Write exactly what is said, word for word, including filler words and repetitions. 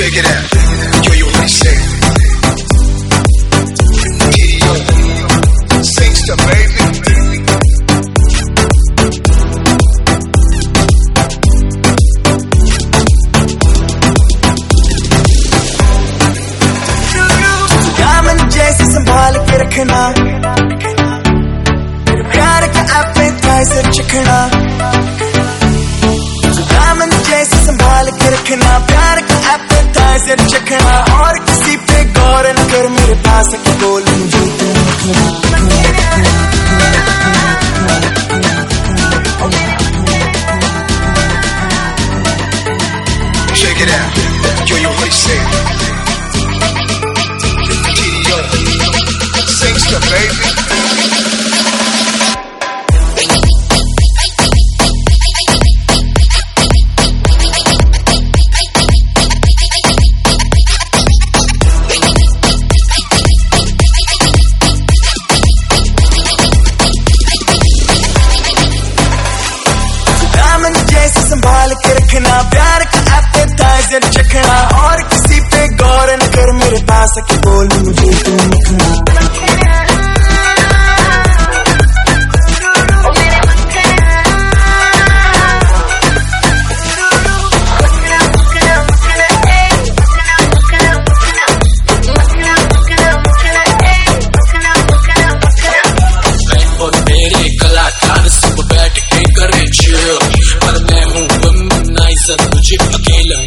Check it out. Yo, you what he say? Yo, Singster, baby. दामन जैसे संभाल के रखना, प्यार का appetizer चखना। दामन जैसे संभाल के रखना, प्यार का appetizer चखना। और किसी पे गौर न कर, मेरे पास के बोल मुझे तू रखना। Check it out. Yo, you what he say? Singster, baby. दामन जैसे संभाल के रखना, प्यार का appetizer चखना। और किसी पे गौर न कर, मेरे पास के बोल मुझे तू रखना। कलाकार सब बैठ के करे चिल, पर मैं हूँ वमनाइजर, मुझे अकेला